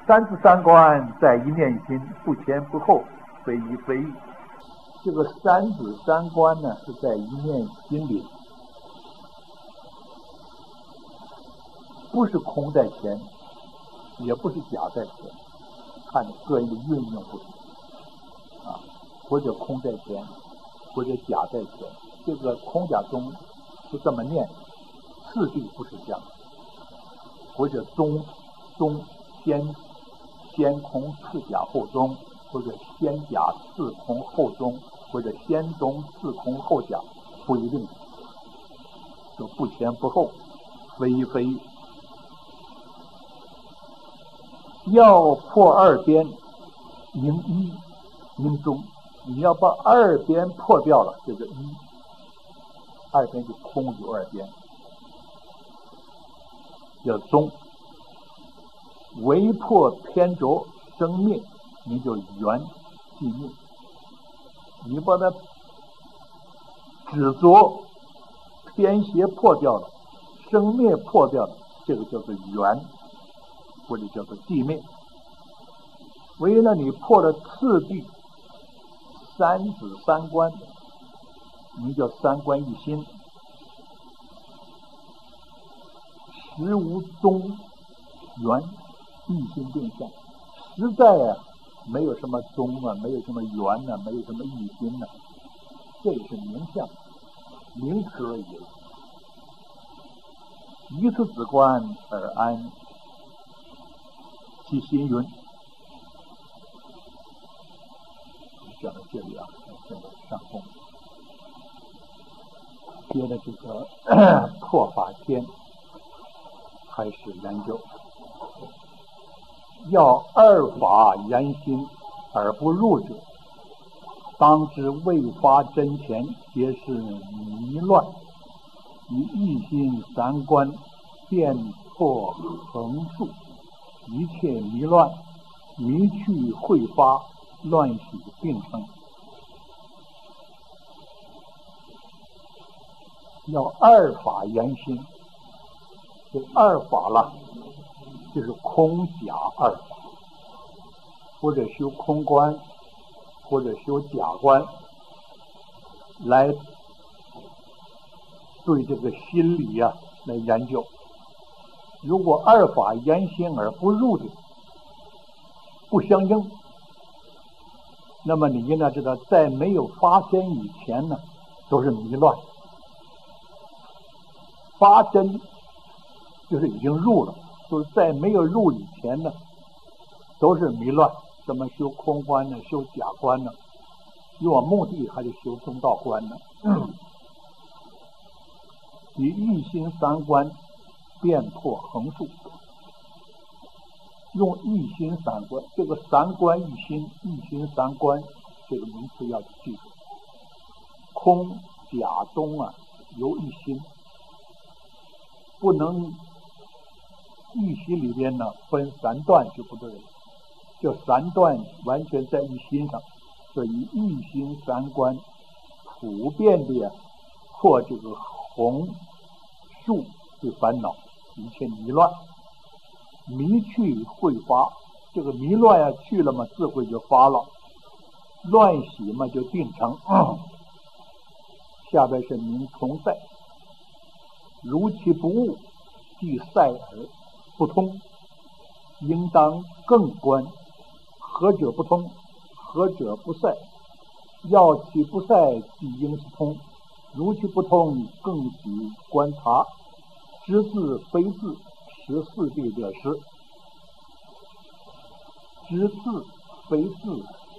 三字三观在一念心，不前不后，非一非一。这个三字三观呢，是在一念心里，不是空在前，也不是假在前，看个人的运用不同啊，或者空在前，或者假在前。这个空假中是这么念，次第不是这样，或者中先空次假后中，或者先假次空后中，或者先中次空后假，不一定，就不前不后，非一非一。要破二边，迎一迎中，你要把二边破掉了，这个一，二边就空有二边，叫中。唯破偏着生灭，你就圆寂灭。你把它执着偏邪破掉了，生灭破掉了，这个叫做圆，或者叫做寂灭。唯呢，你破了次第三子三观，你叫三观一心，实无中圆，一心定向。实在啊，没有什么中啊，没有什么圆啊，没有什么一心啊，这也是名相，名词而已。一次子观而安其心云。讲到这里啊，现在上空，接着这个破法天开始研究。要二法言心而不入者，当知未发真前，皆是迷乱。以一心三观遍破横竖，一切迷乱，迷去会发，乱喜并生。要二法言心，这二法了，就是空假二法，或者修空观，或者修假观，来对这个心理啊来研究。如果二法言心而不入的，不相应，那么你应该知道，在没有发生以前呢，都是迷乱；发生就是已经入了，就是在没有入以前呢，都是迷乱。怎么修空观呢？修假观呢？有目的还是修中道观呢？以一心三观遍破横竖，用一心三观，这个三观一心，一心三观这个名词要记住。空假中啊，有一心，不能一心里边呢分三段就不对了，这三段完全在一心上，所以一心三观普遍的破这个横竖的烦恼，一切迷乱，迷去会发，这个迷乱啊去了嘛，智慧就发了，乱喜嘛就定成。下边是明从赛，如其不悟，即赛而不通，应当更观。何者不通？何者不赛？要其不赛，即应是通。如其不通，更须观察。知字非字，识四谛者识。知字非字，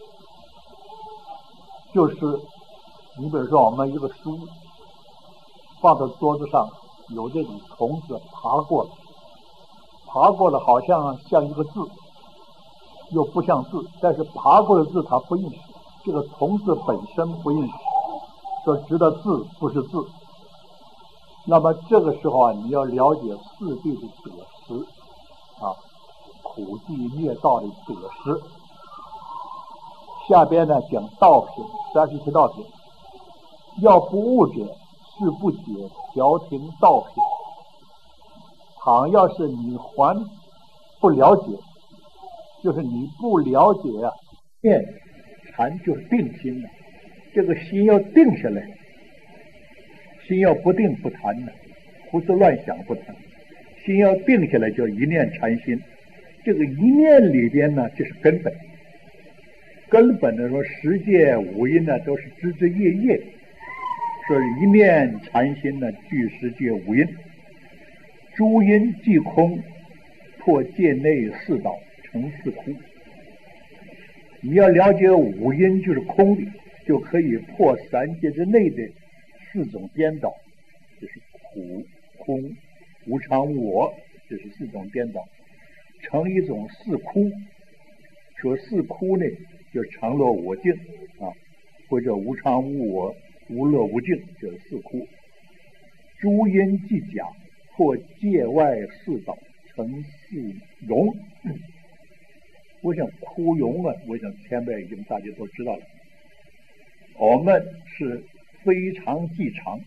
就是你比如说我们一个书放在桌子上，有这种虫子爬过了好像一个字，又不像字，但是爬过的字它不认识，这个虫子本身不认识，所以知道字不是字。那么这个时候啊，你要了解四谛的得失啊，苦寂灭道的得失。下边呢讲道品，37道品，要不悟者，是不解调停道品。倘要是你还不了解， 就是你不了解啊，念禅就是定心了，这个心要定下来，心要不定不谈呢，胡思乱想不谈，心要定下来叫一念禅心。这个一念里边呢，这是根本。根本的说，十界五阴呢都是枝枝叶叶，说一念禅心呢具十界五阴，诸阴即空，破界内四倒，成四空。你要了解五阴就是空的，就可以破三界之内的四种颠倒，就是苦、空、无常、无我，这是四种颠倒，成一种四窟。说四窟呢，就是常乐我净啊，或者无常无我、无乐无净，就是四窟。诸阴即假，破界外四倒，成四容。我想窟容啊，我想前面已经大家都知道了。我们是非常即常，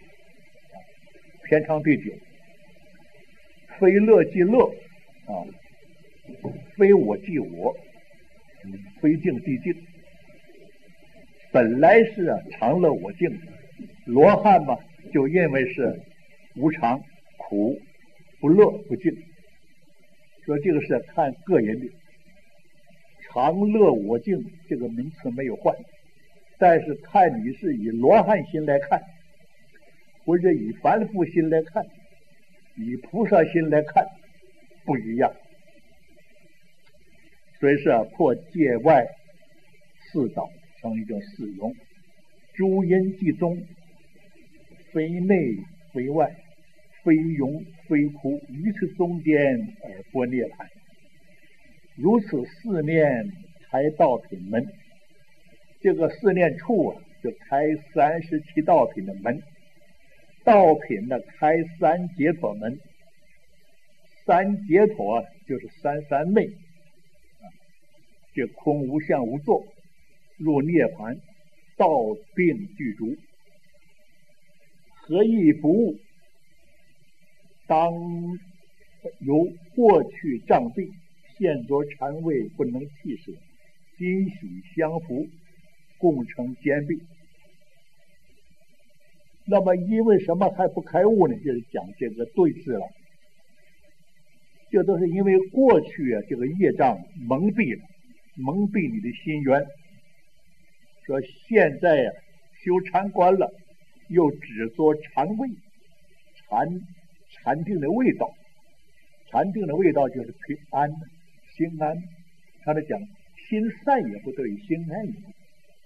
篇章第9，非乐即乐啊，非我即我，非静即静。本来是常乐我净，罗汉嘛就认为是无常、苦、不乐、不净。说这个是看个人的，常乐我净这个名词没有换，但是看你是以罗汉心来看，或者以凡夫心来看，以菩萨心来看，不一样。所以是破界外四倒，成一个四容。诸阴即中，非内非外，非容非窟，于此中间而波涅槃。如此四念开道品门，这个四念处啊，就开37道品的门。道品呢，开三解脱门。三解脱啊，就是三三昧。这空无相无作，入涅槃，道定具足，何以不悟？当由过去障蔽，现着禅位不能弃舍，今喜相扶，共成坚壁。那么因为什么还不开悟呢？就是讲这个对峙了。这都是因为过去啊，这个业障蒙蔽了，蒙蔽你的心源。说现在啊，修禅观了，又只做禅味，禅定的味道，禅定的味道就是平安、心安。他在讲心散也不对，心安也不对。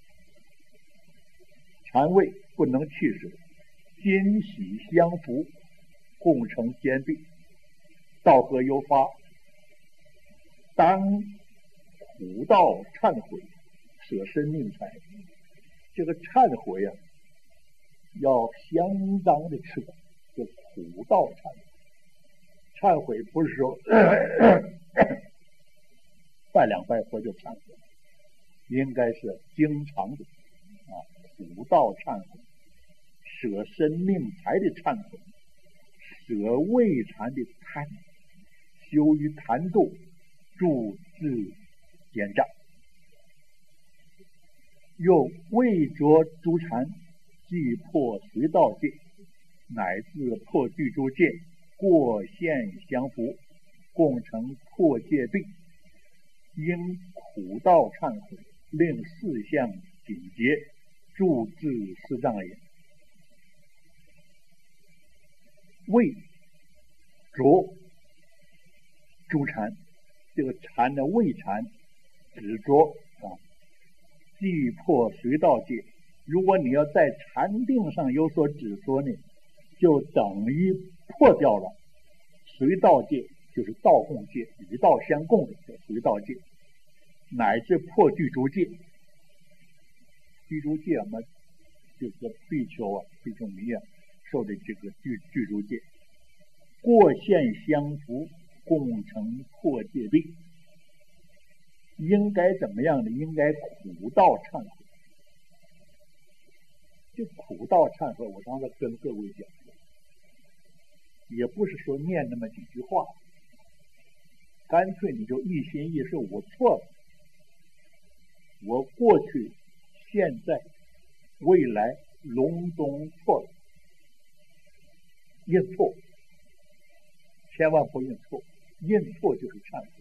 禅味不能弃舍，今喜相扶，共成坚壁。道何忧发？当苦道忏悔，舍身命财。这个忏悔啊，要相当的吃苦，就苦道忏悔。忏悔不是说拜两拜佛就忏悔，应该是经常的苦道忏悔，舍身命财的忏悔，舍未禅的贪，修于坛度，助治减障。又未着诸禅，即破随道界，乃至破具诸界，过现相扶，共成破界壁。因苦道忏悔，令四相紧结，助治四障也。未着诸禅，这个禅的未禅只着即破随道界。如果你要在禅定上有所执着呢，就等于破掉了随道界，就是道共界，与道相共的叫随道界，乃至破具足界。具足界嘛，就是比丘啊、比丘尼啊受的这个具足界，过现相扶，共成破界壁。应该怎么样呢？应该苦道忏悔。这苦道忏悔，我刚才跟各位讲过，也不是说念那么几句话， 干脆你就一心一事，我错了，我过去、现在、未来隆中错了，认错，千万不认错，认错就是忏悔。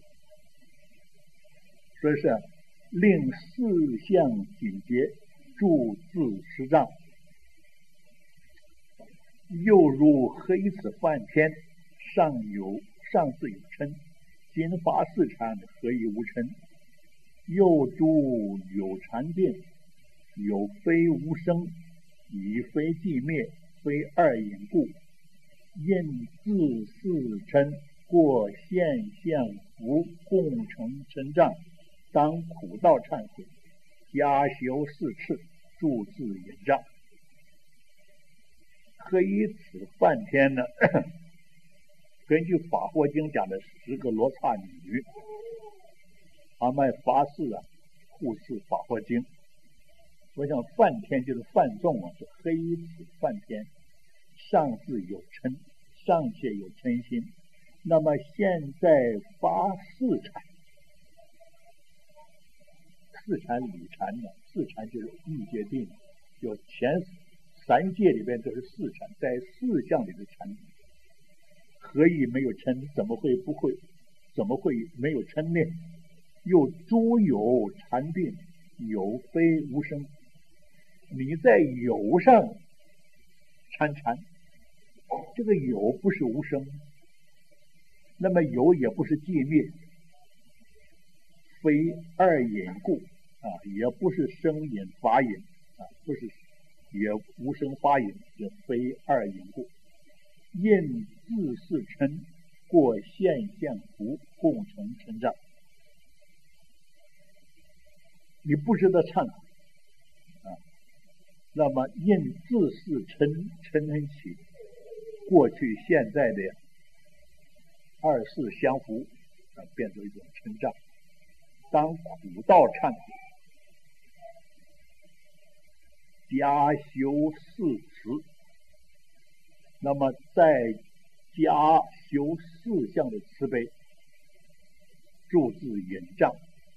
所以是令四相警戒，助自持障。又如黑子梵天，上自有嗔，今发四禅，何以无嗔？又诸有禅定，有非无生，以非寂灭，非二隐故，因自四嗔，过现象福，共成嗔障，当苦道忏悔，加修四次，助自引障。黑子梵天呢，根据《法华经》讲的10个罗刹女，他们发誓护持《法华经》。我想梵天就是梵众是黑子梵天，上自有嗔，尚且有嗔心。那么现在发四禅，四禅理禅呢？四禅就是欲界定，就前3界里边都是四禅，在四相里的禅，何以没有嗔？怎么会没有嗔呢？又诸有禅定，有非无生。你在有上参禅，这个有不是无生，那么有也不是寂灭，非二隐故也不是生隐法隐不是也无生法隐，也非二隐故，因自是嗔，过现象福，共成嗔障。你不知道忏悔那么因自是嗔恨起，过去现在的二世相符变成一种嗔障，当苦道忏悔，加修四慈，那么再加修四项的慈悲，助自引障。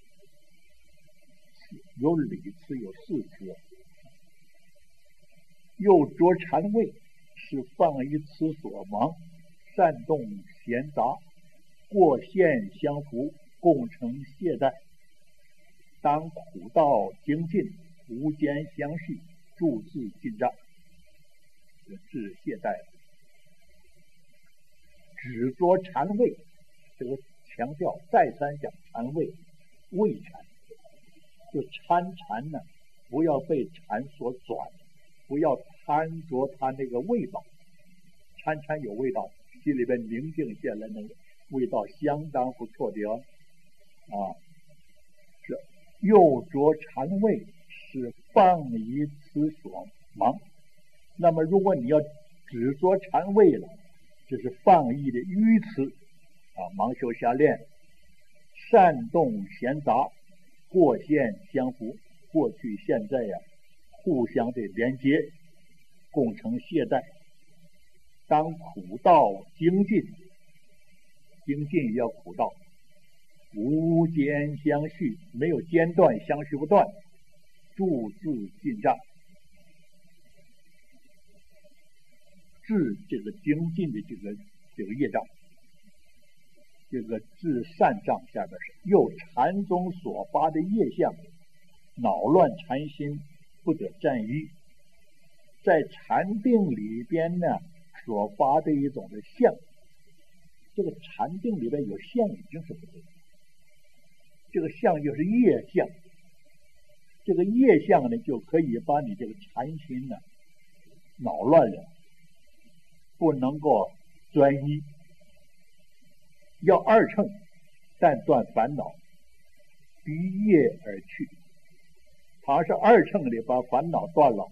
有理慈，有事慈。又着禅位，是放一慈所亡，善动闲杂，过现相符，共成懈怠。当苦道精进，无间相续，助自进障。治懈怠，只着禅位，这个强调再三讲禅位，位禅。就参禅呢，不要被禅所转，不要贪着它那个味道。参禅有味道，心里边宁静下来，那个味道相当不错的是又着禅位，是放逸慈所盲。那么如果你要只着禅位了，这是放逸的愚痴盲修瞎练，善动闲杂，过现相符，过去现在互相的连接，共成懈怠。当苦道精进，精进也要苦道，无间相续，没有间断，相续不断，助自进障。治这个精进的这个业障，这个治善障下边是又禅宗所发的业相，恼乱禅心，不得占依。在禅定里边呢，所发的一种的相，这个禅定里边有相已经是不对，这个相就是业相，这个业相呢就可以把你这个禅心呢恼乱了，不能够专一。要二乘，但断烦恼，逼业而去。他是二乘里把烦恼断了，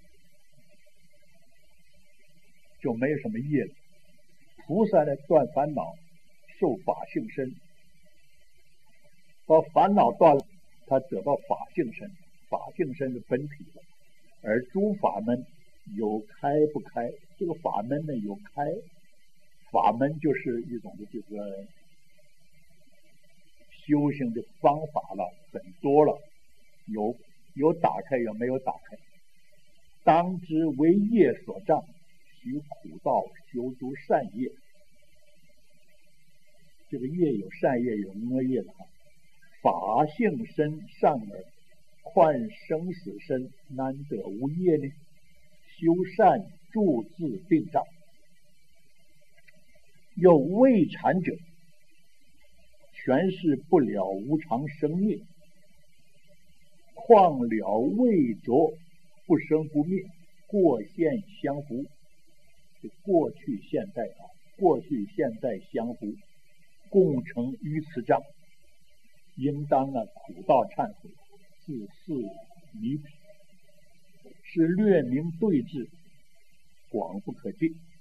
就没有什么业了。菩萨呢断烦恼，受法性身，把烦恼断了，他得到法性身，法性身是本体的。而诸法门有开不开，这个法门呢有开，法门就是一种的这个修行的方法了很多了，有打开有没有打开。当知为业所障，须苦道修诸善业。这个业有善业有恶业的哈。法性身善耳，况生死身难得无业呢？修善助自病障。有未禅者，全是不了无常生灭，况了未着不生不灭，过现相符。过去现在过去现在相符，共成于此章。应当苦道忏悔，自是离彼，是略明对治，广不可尽。